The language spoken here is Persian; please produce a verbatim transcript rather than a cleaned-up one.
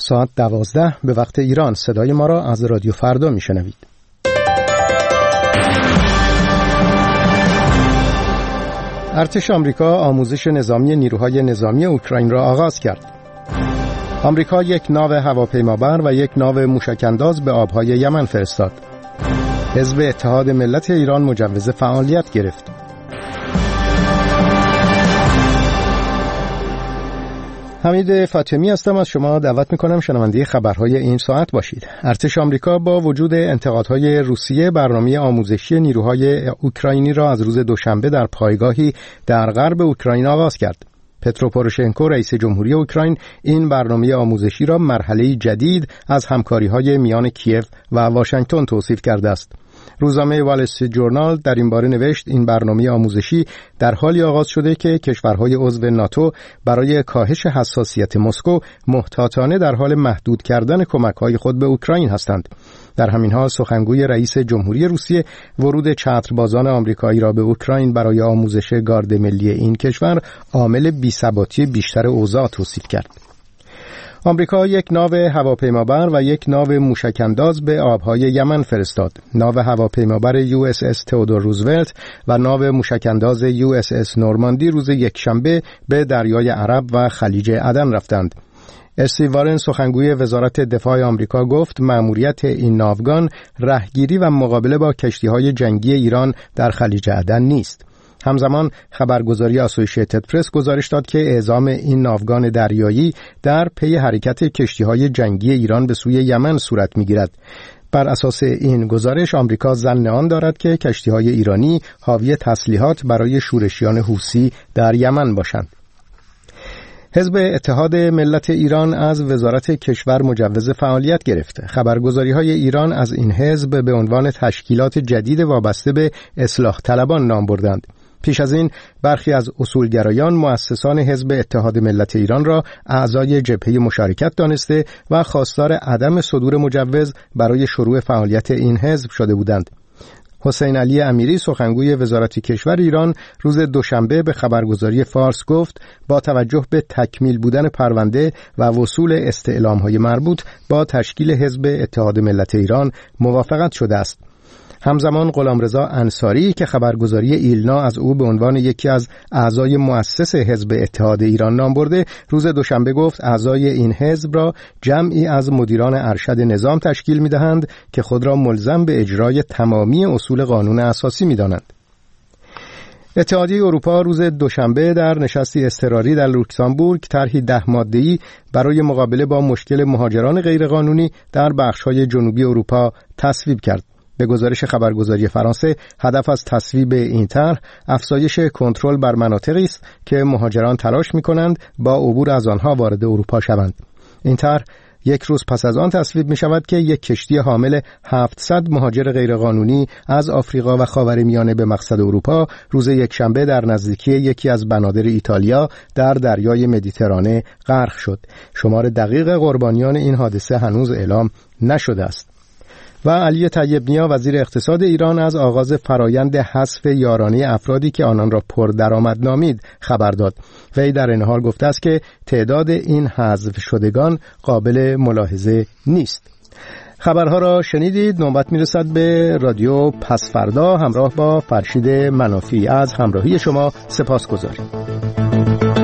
ساعت دوازده به وقت ایران. صدای ما را از رادیو فردا میشنوید. ارتش آمریکا آموزش نظامی نیروهای نظامی اوکراین را آغاز کرد. آمریکا یک ناو هواپیمابر و یک ناو موشک‌انداز به آبهای یمن فرستاد. حزب اتحاد ملت ایران مجوز فعالیت گرفت. حمید فاطمی هستم، از شما دعوت میکنم شنونده خبرهای این ساعت باشید. ارتش آمریکا با وجود انتقادهای روسیه برنامه آموزشی نیروهای اوکراینی را از روز دوشنبه در پایگاهی در غرب اوکراین آغاز کرد. پترو پوروشنکو رئیس جمهوری اوکراین این برنامه آموزشی را مرحله جدید از همکاری‌های میان کیف و واشنگتن توصیف کرده است. روزنامه وال استریت جورنال در این باره نوشت این برنامه آموزشی در حالی آغاز شده که کشورهای عضو ناتو برای کاهش حساسیت مسکو محتاطانه در حال محدود کردن کمک‌های خود به اوکراین هستند. در همین حال سخنگوی رئیس جمهوری روسیه ورود چتربازان آمریکایی را به اوکراین برای آموزش گارد ملی این کشور عامل بی‌ثباتی بیشتر اوضاع توصیف کرد. آمریکا یک ناو هواپیمابر و یک ناو موشک‌انداز به آبهای یمن فرستاد. ناو هواپیمابر یو اس اس تئودور روزولت و ناو موشک‌انداز یو اس اس نورماندی روز یکشنبه به دریای عرب و خلیج عدن رفتند. استیو وارن سخنگوی وزارت دفاع آمریکا گفت مأموریت این ناوگان رهگیری و مقابله با کشتی‌های جنگی ایران در خلیج عدن نیست. همزمان خبرگزاری آسوشییتد پرس گزارش داد که اعزام این ناوگان دریایی در پی حرکت کشتی‌های جنگی ایران به سوی یمن صورت می‌گیرد. بر اساس این گزارش آمریکا ظن آن دارد که کشتی‌های ایرانی حاوی تسلیحات برای شورشیان حوثی در یمن باشند. حزب اتحاد ملت ایران از وزارت کشور مجوز فعالیت گرفته. خبرگزاری‌های ایران از این حزب به عنوان تشکیلات جدید وابسته به اصلاح طلبان نام بردند. پیش از این برخی از اصولگرایان مؤسسان حزب اتحاد ملت ایران را اعضای جبهه مشارکت دانسته و خواستار عدم صدور مجوز برای شروع فعالیت این حزب شده بودند. حسین علی امیری سخنگوی وزارت کشور ایران روز دوشنبه به خبرگزاری فارس گفت با توجه به تکمیل بودن پرونده و وصول استعلام‌های مربوط با تشکیل حزب اتحاد ملت ایران موافقت شده است. همزمان غلامرضا انصاری که خبرگزاری ایلنا از او به عنوان یکی از اعضای مؤسس حزب اتحاد ایران نام برده، روز دوشنبه گفت اعضای این حزب را جمعی از مدیران ارشد نظام تشکیل می‌دهند که خود را ملزم به اجرای تمامی اصول قانون اساسی می‌دانند. اتحادیه اروپا روز دوشنبه در نشستی اضطراری در لوکزامبورگ طرحی ده ماده‌ای برای مقابله با مشکل مهاجران غیرقانونی در بخش‌های جنوبی اروپا تصویب کرد. به گزارش خبرگزاری فرانسه هدف از تصویب این طرح افزایش کنترل بر مناطقی است که مهاجران تلاش می‌کنند با عبور از آنها وارد اروپا شوند. این طرح یک روز پس از آن تصویب می شود که یک کشتی حامل هفتصد مهاجر غیرقانونی از آفریقا و خاورمیانه به مقصد اروپا روز یکشنبه در نزدیکی یکی از بنادر ایتالیا در دریای مدیترانه غرق شد. شمار دقیق قربانیان این حادثه هنوز اعلام نشده است. و علی طیب نیا وزیر اقتصاد ایران از آغاز فرایند حذف یارانه افرادی که آنان را پردرآمد نامید خبر داد. وی در این حال گفته است که تعداد این حذف شدگان قابل ملاحظه نیست. خبرها را شنیدید. نوبت میرسد به رادیو پس فردا همراه با فرشید منافی. از همراهی شما سپاسگزاریم.